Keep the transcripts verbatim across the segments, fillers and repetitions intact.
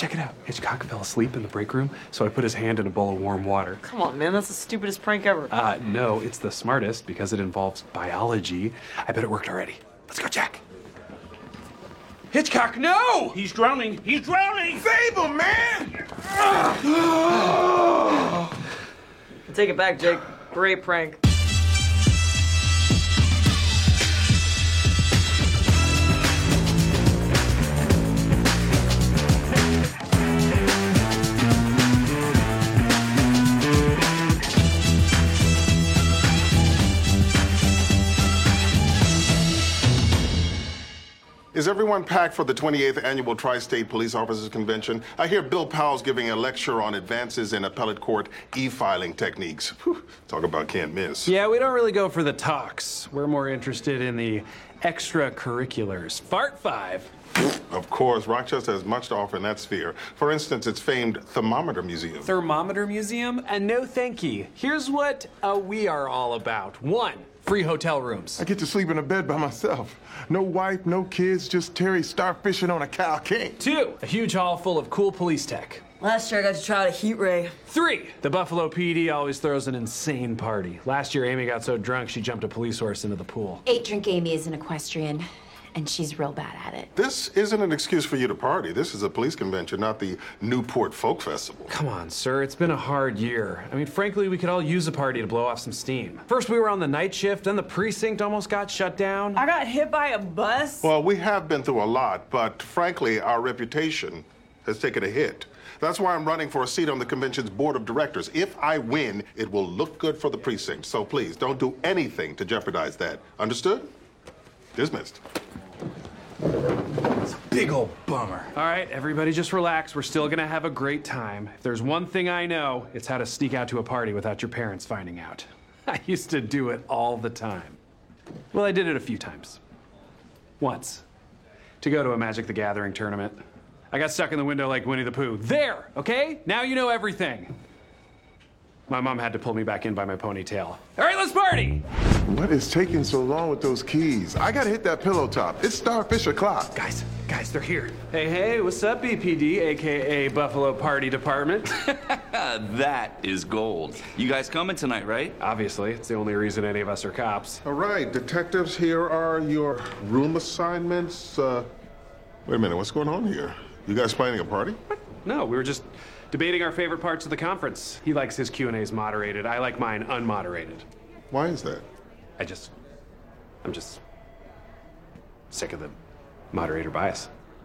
check it out. Hitchcock fell asleep in the break room, so I put his hand in a bowl of warm water. Come on, man, that's the stupidest prank ever. Uh, no, it's the smartest because it involves biology. I bet it worked already. Let's go check. Hitchcock, no! He's drowning. He's drowning! Save him, man! Take it back, Jake. Great prank. Is everyone packed for the twenty-eighth Annual Tri-State Police Officers Convention? I hear Bill Powell's giving a lecture on advances in appellate court e-filing techniques. Whew, talk about can't miss. Yeah, we don't really go for the talks. We're more interested in the extracurriculars. Fart five. Of course, Rochester has much to offer in that sphere. For instance, its famed Thermometer Museum. Thermometer Museum? And no thank you. Here's what uh, we are all about. One, free hotel rooms. I get to sleep in a bed by myself. No wife, no kids, just Terry starfishing on a Cal King. Two, a huge hall full of cool police tech. Last year I got to try out a heat ray. Three, the Buffalo P D always throws an insane party. Last year, Amy got so drunk she jumped a police horse into the pool. Eight Drink Amy is an equestrian, and she's real bad at it. This isn't an excuse for you to party. This is a police convention, not the Newport Folk Festival. Come on, sir. It's been a hard year. I mean, frankly, we could all use a party to blow off some steam. First, we were on the night shift, then the precinct almost got shut down. I got hit by a bus. Well, we have been through a lot, but frankly, our reputation has taken a hit. That's why I'm running for a seat on the convention's board of directors. If I win, it will look good for the precinct. So please, don't do anything to jeopardize that. Understood? Dismissed. It's a big old bummer. All right, everybody just relax. We're still gonna have a great time. If there's one thing I know, it's how to sneak out to a party without your parents finding out. I used to do it all the time. Well, I did it a few times. Once. To go to a Magic the Gathering tournament. I got stuck in the window like Winnie the Pooh. There, okay? Now you know everything. My mom had to pull me back in by my ponytail. All right, let's party! What is taking so long with those keys? I gotta hit that pillow top. It's starfish o'clock. Guys, guys, they're here. Hey, hey, what's up, B P D, A K A Buffalo Party Department? That is gold. You guys coming tonight, right? Obviously, it's the only reason any of us are cops. All right, detectives, here are your room assignments. Uh, wait a minute, what's going on here? You guys planning a party? No, we were just debating our favorite parts of the conference. He likes his Q and A's moderated. I like mine unmoderated. Why is that? I just, I'm just sick of the moderator bias.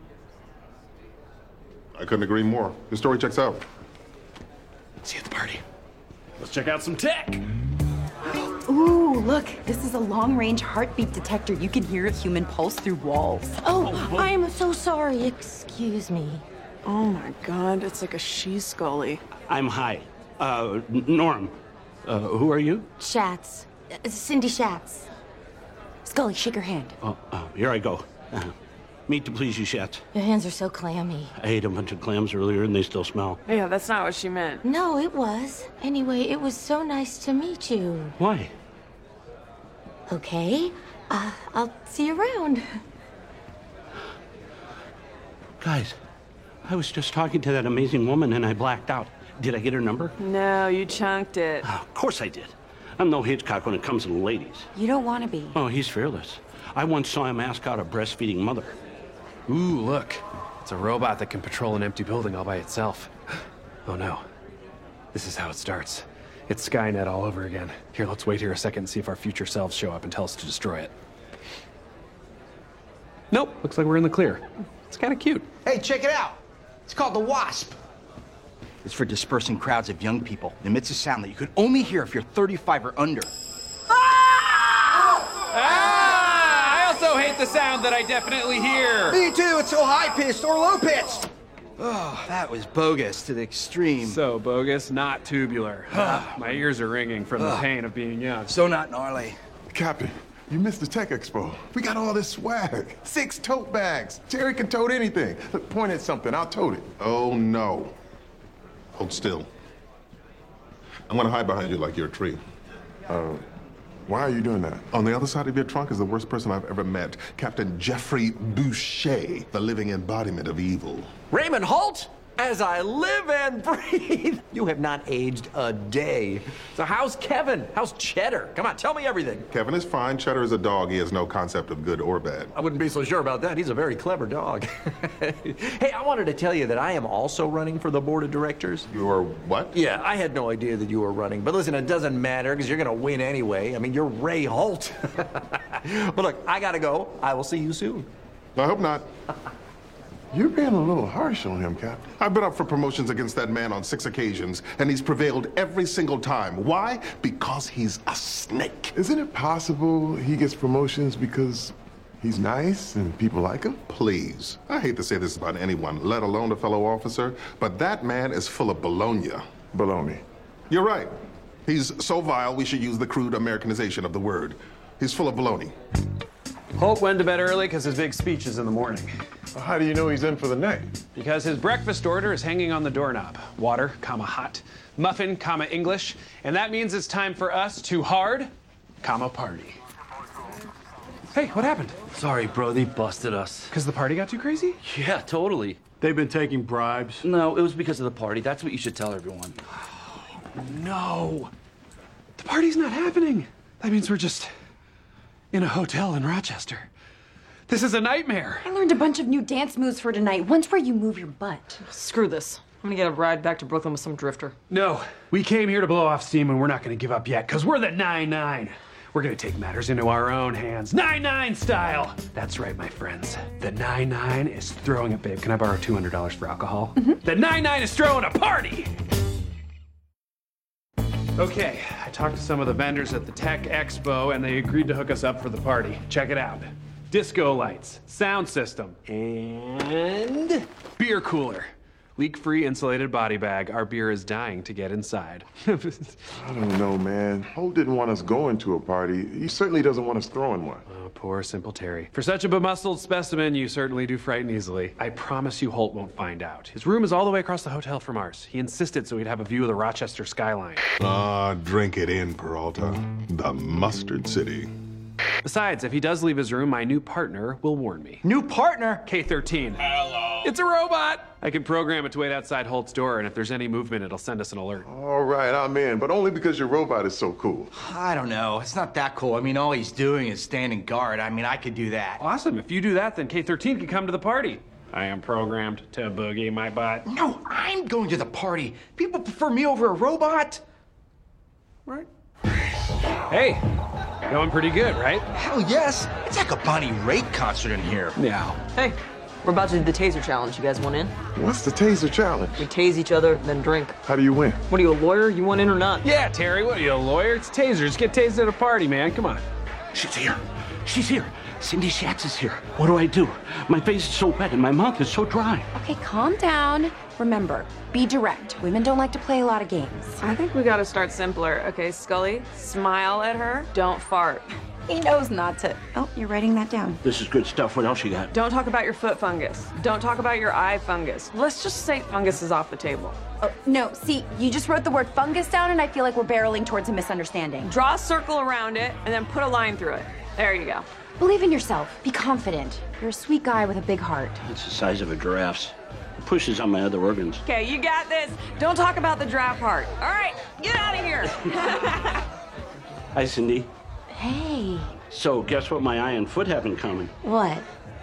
I couldn't agree more. The story checks out. See you at the party. Let's check out some tech. Ooh, look, this is a long-range heartbeat detector. You can hear a human pulse through walls. Oh, I am so sorry. Excuse me. Oh my god, it's like a she-scully. I'm Hi. Uh, Norm. Uh, who are you? Schatz. Uh, Cindy Schatz. Scully, shake her hand. Oh, uh, here I go. Uh, meat to please you, Shat. Your hands are so clammy. I ate a bunch of clams earlier and they still smell. Yeah, that's not what she meant. No, it was. Anyway, it was so nice to meet you. Why? Okay. Uh, I'll see you around. Guys, I was just talking to that amazing woman and I blacked out. Did I get her number? No, you chunked it. Oh, of course I did. I'm no Hitchcock when it comes to the ladies. You don't want to be. Oh, he's fearless. I once saw him ask out a breastfeeding mother. Ooh, look. It's a robot that can patrol an empty building all by itself. Oh no. This is how it starts. It's Skynet all over again. Here, let's wait here a second and see if our future selves show up and tell us to destroy it. Nope, looks like we're in the clear. It's kind of cute. Hey, check it out. It's called the Wasp. It's for dispersing crowds of young people. It emits a sound that you could only hear if you're thirty-five or under. Ah! I also hate the sound that I definitely hear. Me too. It's so high-pitched or low-pitched. Oh, that was bogus to the extreme. So bogus, not tubular. My ears are ringing from the pain of being young. So not gnarly. Captain, you missed the tech expo. We got all this swag. Six tote bags. Terry can tote anything. Look, point at something. I'll tote it. Oh, no. Hold still. I'm gonna hide behind you like you're a tree. Uh, why are you doing that? On the other side of your trunk is the worst person I've ever met. Captain Jeffrey Boucher, the living embodiment of evil. Raymond Holt? As I live and breathe, you have not aged a day. So how's Kevin? How's Cheddar? Come on, tell me everything. Kevin is fine. Cheddar is a dog. He has no concept of good or bad. I wouldn't be so sure about that. He's a very clever dog. Hey, I wanted to tell you that I am also running for the board of directors. You're what? Yeah, I had no idea that you were running. But listen, it doesn't matter because you're going to win anyway. I mean, you're Ray Holt. But look, I got to go. I will see you soon. I hope not. You're being a little harsh on him, Captain. I've been up for promotions against that man on six occasions, and he's prevailed every single time. Why? Because he's a snake. Isn't it possible he gets promotions because he's nice and people like him? Please. I hate to say this about anyone, let alone a fellow officer, but that man is full of baloney. Baloney. You're right. He's so vile, we should use the crude Americanization of the word. He's full of baloney. Holt went to bed early because his big speech is in the morning. Well, how do you know he's in for the night? Because his breakfast order is hanging on the doorknob. Water, comma, hot. Muffin, comma, English. And that means it's time for us to hard, comma, party. Hey, what happened? Sorry, bro, they busted us. Because the party got too crazy? Yeah, totally. They've been taking bribes. No, it was because of the party. That's what you should tell everyone. No. The party's not happening. That means we're just in a hotel in Rochester. This is a nightmare. I learned a bunch of new dance moves for tonight. One's where you move your butt. Screw this. I'm gonna get a ride back to Brooklyn with some drifter. No, we came here to blow off steam and we're not gonna give up yet, because we're the nine nine. We're gonna take matters into our own hands. nine nine style! That's right, my friends. The nine nine is throwing a babe. Can I borrow two hundred dollars for alcohol? Mm-hmm. The nine nine is throwing a party! Okay, I talked to some of the vendors at the Tech Expo and they agreed to hook us up for the party. Check it out. Disco lights, sound system, and beer cooler. Leak-free insulated body bag. Our beer is dying to get inside. I don't know, man. Holt didn't want us going to a party. He certainly doesn't want us throwing one. Oh, poor simple Terry. For such a bemuscled specimen, you certainly do frighten easily. I promise you Holt won't find out. His room is all the way across the hotel from ours. He insisted so he'd have a view of the Rochester skyline. Ah, drink it in, Peralta. The Mustard City. Besides, if he does leave his room, my new partner will warn me. New partner? K thirteen. Hello. It's a robot. I can program it to wait outside Holt's door, and if there's any movement, it'll send us an alert. All right, I'm in, but only because your robot is so cool. I don't know. It's not that cool. I mean, all he's doing is standing guard. I mean, I could do that. Awesome. If you do that, then K thirteen can come to the party. I am programmed to boogie my butt. No, I'm going to the party. People prefer me over a robot. Right? Hey, going pretty good, right? Hell yes. It's like a Bonnie Raitt concert in here. Yeah. Hey, we're about to do the taser challenge. You guys want in? What's the taser challenge? We tase each other, then drink. How do you win? What are you, a lawyer? You want in or not? Yeah, Terry, what are you, a lawyer? It's tasers. Get tased at a party, man. Come on. She's here. She's here. Cindy Schatz is here. What do I do? My face is so wet and my mouth is so dry. Okay, calm down. Remember, be direct. Women don't like to play a lot of games. I think we gotta start simpler. Okay, Scully, smile at her. Don't fart. He knows not to. Oh, you're writing that down. This is good stuff. What else you got? Don't talk about your foot fungus. Don't talk about your eye fungus. Let's just say fungus is off the table. Oh, no, see, you just wrote the word fungus down and I feel like we're barreling towards a misunderstanding. Draw a circle around it and then put a line through it. There you go. Believe in yourself. Be confident. You're a sweet guy with a big heart. It's the size of a giraffe's. It pushes on my other organs. Okay, you got this. Don't talk about the draft part. All right, get out of here. Hi, Cindy. Hey. So, guess what my eye and foot have in common? What?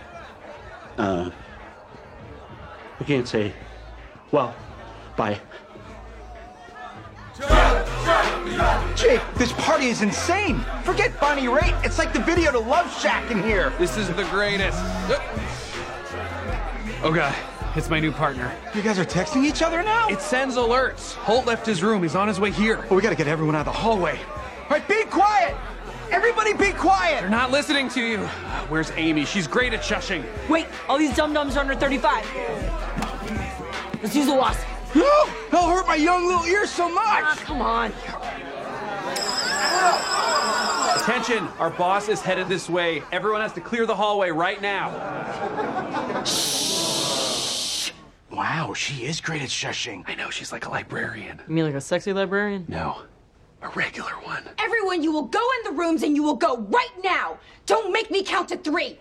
Uh, I can't say. Well, bye. Jake, this party is insane. Forget Bonnie Raitt. It's like the video to Love Shack in here. This is the greatest. Oh, God. It's my new partner. You guys are texting each other now? It sends alerts. Holt left his room. He's on his way here. Oh, we gotta get everyone out of the hallway. All right, be quiet. Everybody be quiet. They're not listening to you. Where's Amy? She's great at shushing. Wait, all these dum-dums are under thirty-five. Let's use the wasp. No, that'll hurt my young little ears so much. Ah, come on. Attention, our boss is headed this way. Everyone has to clear the hallway right now. Wow, she is great at shushing. I know, she's like a librarian. You mean like a sexy librarian? No, a regular one. Everyone, you will go in the rooms and you will go right now. Don't make me count to three.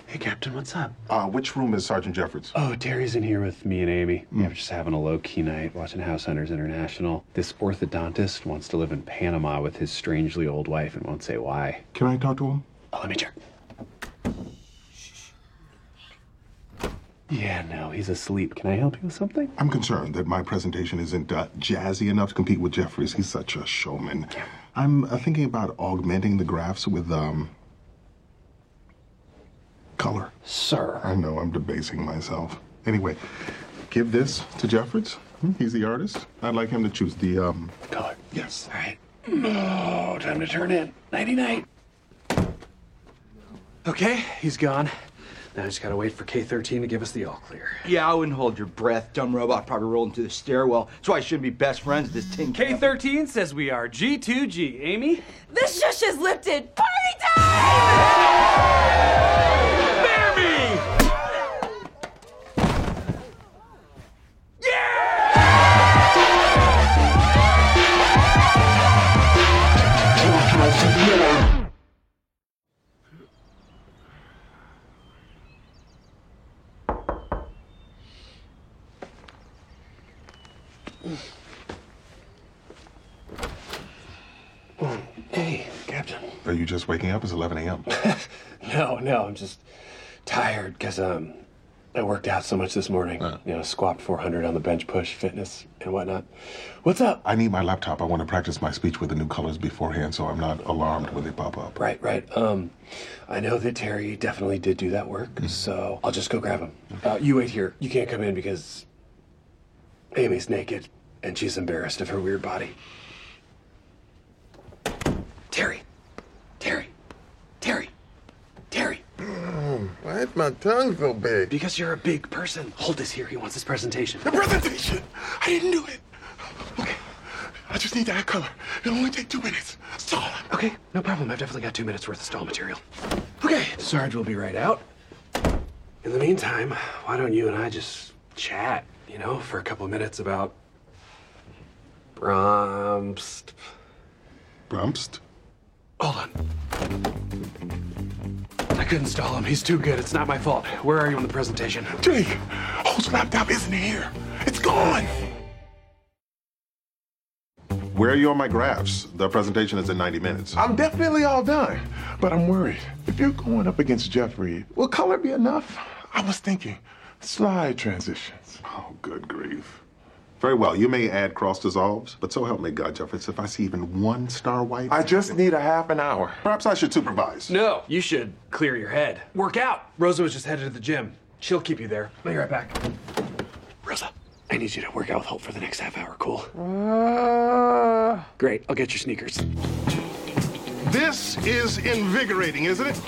Hey, Captain, what's up? Uh, which room is Sergeant Jeffords? Oh, Terry's in here with me and Amy. Mm. Yeah, we're just having a low-key night, watching House Hunters International. This orthodontist wants to live in Panama with his strangely old wife and won't say why. Can I talk to him? Oh, let me check. Yeah, no, he's asleep. Can I help you with something? I'm concerned that my presentation isn't uh, jazzy enough to compete with Jeffries. He's such a showman. I'm uh, thinking about augmenting the graphs with, um... color. Sir. I know, I'm debasing myself. Anyway, give this to Jeffords. He's the artist. I'd like him to choose the, um... color. Yes. All right. Oh, time to turn in. Nighty-night. Okay, he's gone. Now I just gotta wait for K thirteen to give us the all clear. Yeah, I wouldn't hold your breath. Dumb robot probably rolling through the stairwell. That's why I shouldn't be best friends with this tin K thirteen says we are G two G. Amy? The shush is lifted. Party time! Hey, Captain. Are you just waking up? It's eleven a m No, no, I'm just tired because um, I worked out so much this morning. Uh. You know, squat four hundred on the bench push, fitness, and whatnot. What's up? I need my laptop. I want to practice my speech with the new colors beforehand so I'm not alarmed when they pop up. Right, right. Um, I know that Terry definitely did do that work, mm-hmm. so I'll just go grab him. Uh, you wait here. You can't come in because Amy's naked and she's embarrassed of her weird body. Terry. Terry. Terry. Terry. Mm, why is my tongue so big? Because you're a big person. Hold this here. He wants his presentation. The presentation? I didn't do it. Okay. I just need to add color. It'll only take two minutes. Stall. Okay, no problem. I've definitely got two minutes worth of stall material. Okay, Sarge will be right out. In the meantime, why don't you and I just chat, you know, for a couple of minutes about Brahms. Brahms? Hold on. I couldn't stall him. He's too good. It's not my fault. Where are you on the presentation? Jake, Holt's laptop isn't here. It's gone. Where are you on my graphs? The presentation is in ninety minutes. I'm definitely all done, but I'm worried. If you're going up against Jeffrey, will color be enough? I was thinking slide transitions. Oh, good grief. Very well, you may add cross dissolves, but so help me God, Jeffords, if I see even one star white... I just need a half an hour. Perhaps I should supervise. No, you should clear your head. Work out. Rosa was just headed to the gym. She'll keep you there. I'll be right back. Rosa, I need you to work out with Holt for the next half hour, cool? Uh... Great, I'll get your sneakers. This is invigorating, isn't it?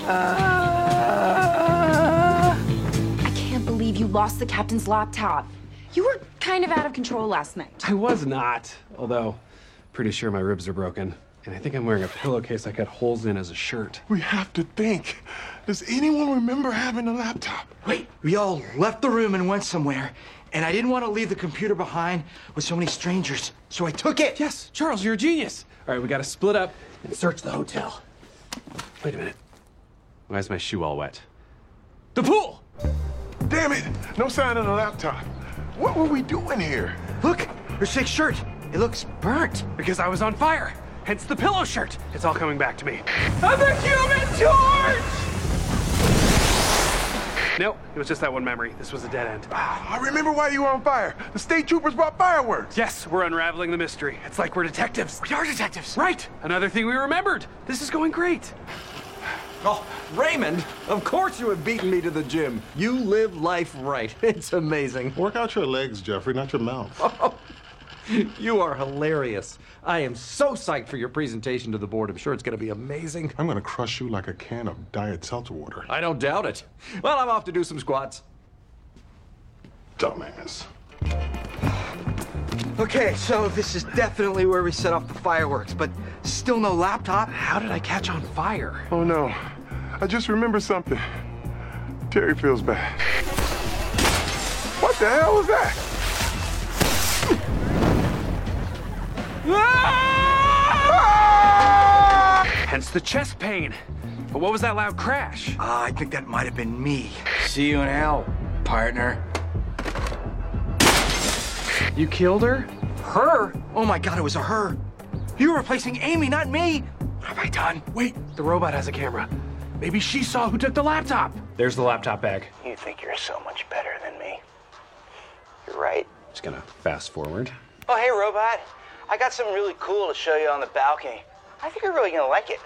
Uh... I can't believe you lost the captain's laptop. You were kind of out of control last night. I was not, although pretty sure my ribs are broken. And I think I'm wearing a pillowcase I cut holes in as a shirt. We have to think. Does anyone remember having a laptop? Wait, we all left the room and went somewhere, and I didn't want to leave the computer behind with so many strangers, so I took it. Yes, Charles, you're a genius. All right, we got to split up and search the hotel. Wait a minute. Why is my shoe all wet? The pool! Damn it! No sign of the laptop. What were we doing here? Look, your sick shirt. It looks burnt. Because I was on fire. Hence the pillow shirt. It's all coming back to me. I'm a human torch! Nope, it was just that one memory. This was a dead end. I remember why you were on fire. The state troopers brought fireworks. Yes, we're unraveling the mystery. It's like we're detectives. We are detectives. Right. Another thing we remembered. This is going great. Oh, Raymond, of course you have beaten me to the gym. You live life right. It's amazing. Work out your legs, Jeffrey, not your mouth. Oh, you are hilarious. I am so psyched for your presentation to the board. I'm sure it's going to be amazing. I'm going to crush you like a can of diet seltzer water. I don't doubt it. Well, I'm off to do some squats. Dumbass. Okay, so this is definitely where we set off the fireworks, but still no laptop. How did I catch on fire? Oh, no. I just remember something. Terry feels bad. What the hell was that? Hence the chest pain. But what was that loud crash? Uh, I think that might have been me. See you in hell, partner. You killed her? Her? Oh my God, it was a her. You were replacing Amy, not me. What have I done? Wait, the robot has a camera. Maybe she saw who took the laptop. There's the laptop bag. You think you're so much better than me. You're right. Just gonna fast forward. Oh, hey, robot. I got something really cool to show you on the balcony. I think you're really gonna like it.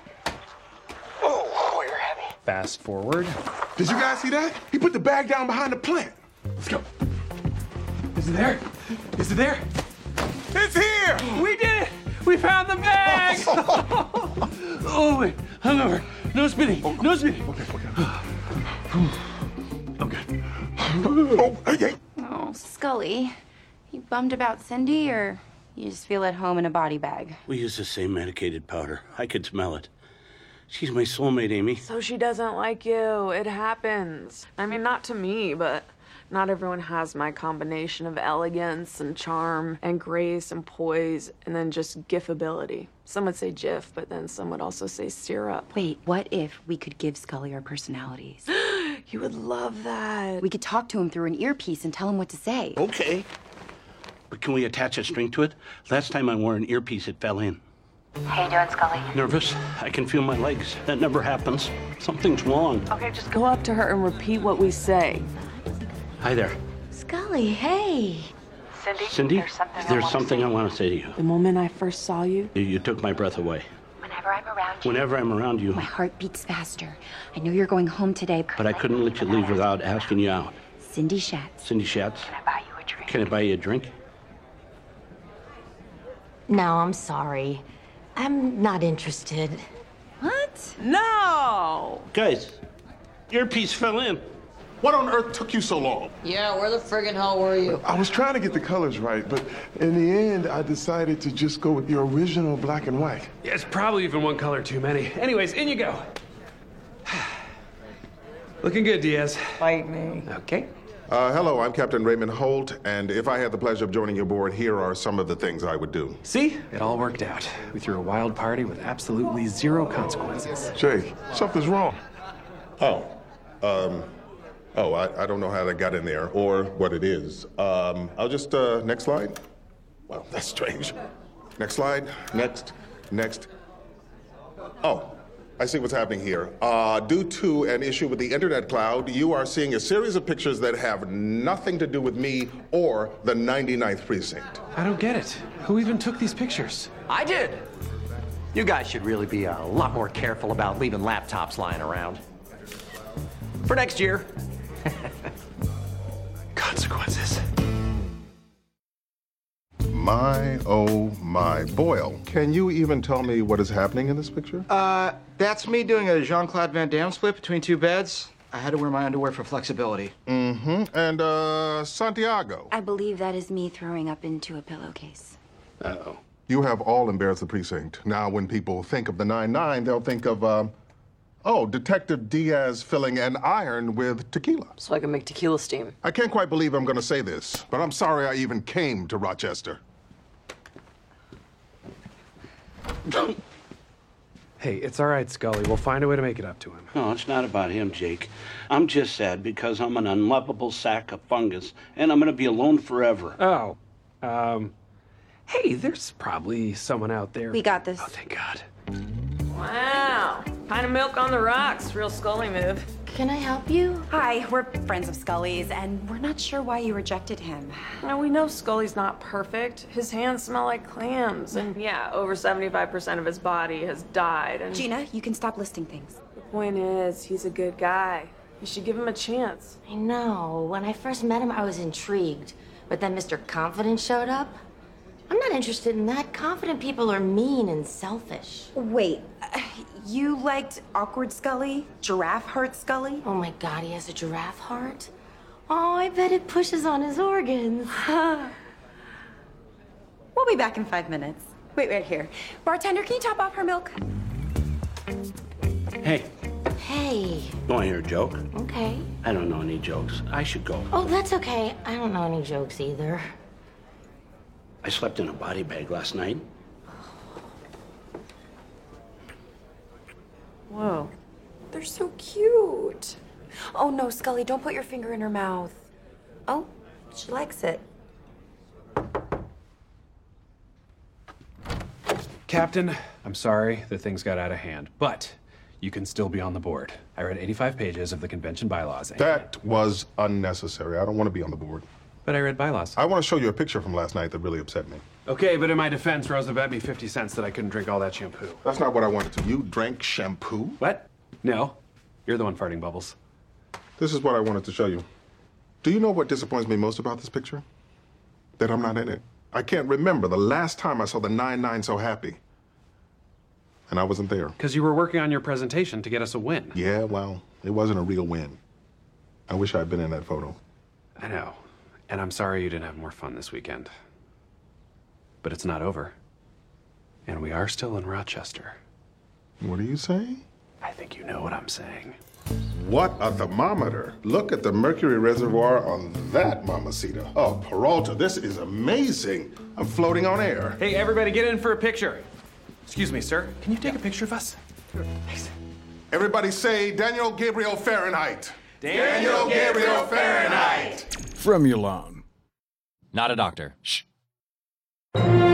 Oh, you're heavy. Fast forward. Did you guys see that? He put the bag down behind the plant. Let's go. Is it there? Is it there? It's here! We did it! We found the bag! Oh, wait. Hungover. No spinning. No spinning. Okay, okay. I'm good. Oh, hey, hey. Oh, Scully. You bummed about Cindy, or you just feel at home in a body bag? We use the same medicated powder. I could smell it. She's my soulmate, Amy. So she doesn't like you. It happens. I mean, not to me, but not everyone has my combination of elegance and charm and grace and poise and then just gif-ability. Some would say Jif, but then some would also say syrup. Wait, what if we could give Scully our personalities? You would love that. We could talk to him through an earpiece and tell him what to say. Okay. But can we attach a string to it? Last time I wore an earpiece, it fell in. How you doing, Scully? Nervous? I can feel my legs. That never happens. Something's wrong. Okay, just go up to her and repeat what we say. Hi there. Scully, hey. Cindy? Cindy, There's something, there's I, something I want to say to you. The moment I first saw you, You, you took my breath away. Whenever I'm around you. Whenever I'm around you. My heart beats faster. I know you're going home today. But I couldn't let you leave without asking you out. Cindy Schatz. Cindy Schatz. Can I buy you a drink? Can I buy you a drink? No, I'm sorry. I'm not interested. What? No! Guys, earpiece fell in. What on earth took you so long? Yeah, where the friggin' hell were you? I was trying to get the colors right, but in the end, I decided to just go with the original black and white. Yeah, it's probably even one color too many. Anyways, in you go. Looking good, Diaz. Fight me. Okay. Uh, hello, I'm Captain Raymond Holt, and if I had the pleasure of joining your board, here are some of the things I would do. See? It all worked out. We threw a wild party with absolutely zero consequences. Jake, something's wrong. Oh, um, oh, I, I don't know how that got in there or what it is. Um, I'll just, uh, next slide. Well, that's strange. Next slide. Next. Next. Oh, I see what's happening here. Uh, due to an issue with the internet cloud, you are seeing a series of pictures that have nothing to do with me or the ninety-ninth precinct. I don't get it. Who even took these pictures? I did. You guys should really be a lot more careful about leaving laptops lying around. For next year. Consequences. My, oh my. Boyle, can you even tell me what is happening in this picture? Uh, that's me doing a Jean-Claude Van Damme split between two beds. I had to wear my underwear for flexibility. Mm-hmm. And, uh, Santiago. I believe that is me throwing up into a pillowcase. Uh-oh. You have all embarrassed the precinct. Now, when people think of the nine nine, they'll think of, um, oh, Detective Diaz filling an iron with tequila. So I can make tequila steam. I can't quite believe I'm going to say this, but I'm sorry I even came to Rochester. Hey, it's all right, Scully. We'll find a way to make it up to him. No, it's not about him, Jake. I'm just sad because I'm an unlovable sack of fungus, and I'm going to be alone forever. Oh, um, hey, there's probably someone out there. We got this. Oh, thank God. Wow. Pint of milk on the rocks. Real Scully move. Can I help you? Hi, we're friends of Scully's, and we're not sure why you rejected him. Now, we know Scully's not perfect. His hands smell like clams. And yeah, over seventy-five percent of his body has died. And Gina, you can stop listing things. the point is, he's a good guy. You should give him a chance. I know. When I first met him, I was intrigued. But then Mister Confident showed up. I'm not interested in that. Confident people are mean and selfish. Wait, uh, you liked awkward Scully? Giraffe heart Scully? Oh my God, he has a giraffe heart? Oh, I bet it pushes on his organs. We'll be back in five minutes. Wait right here. Bartender, can you top off her milk? Hey, Hey. you want to hear a joke? Okay. I don't know any jokes. I should go. Oh, that's okay. I don't know any jokes either. I slept in a body bag last night. Whoa. They're so cute. Oh no, Scully, don't put your finger in her mouth. Oh, she likes it. Captain, I'm sorry that things got out of hand, but you can still be on the board. I read eighty-five pages of the convention bylaws. And... That was unnecessary. I don't want to be on the board. But I read bylaws. I want to show you a picture from last night that really upset me. Okay, but in my defense, Rosa bet me fifty cents that I couldn't drink all that shampoo. That's not what I wanted to. You drank shampoo? What? No. You're the one farting bubbles. This is what I wanted to show you. Do you know what disappoints me most about this picture? That I'm not in it. I can't remember the last time I saw the nine nine so happy. And I wasn't there. Because you were working on your presentation to get us a win. Yeah, well, it wasn't a real win. I wish I'd been in that photo. I know. And I'm sorry you didn't have more fun this weekend. But it's not over. And we are still in Rochester. What are you saying? I think you know what I'm saying. What a thermometer. Look at the mercury reservoir on that, Mamacita. Oh, Peralta, this is amazing. I'm floating on air. Hey, everybody get in for a picture. Excuse me, sir. Can you take a picture of us? Thanks. Everybody say Daniel Gabriel Fahrenheit. Daniel Gabriel Fahrenheit. From Yulon. Not a doctor. Shh.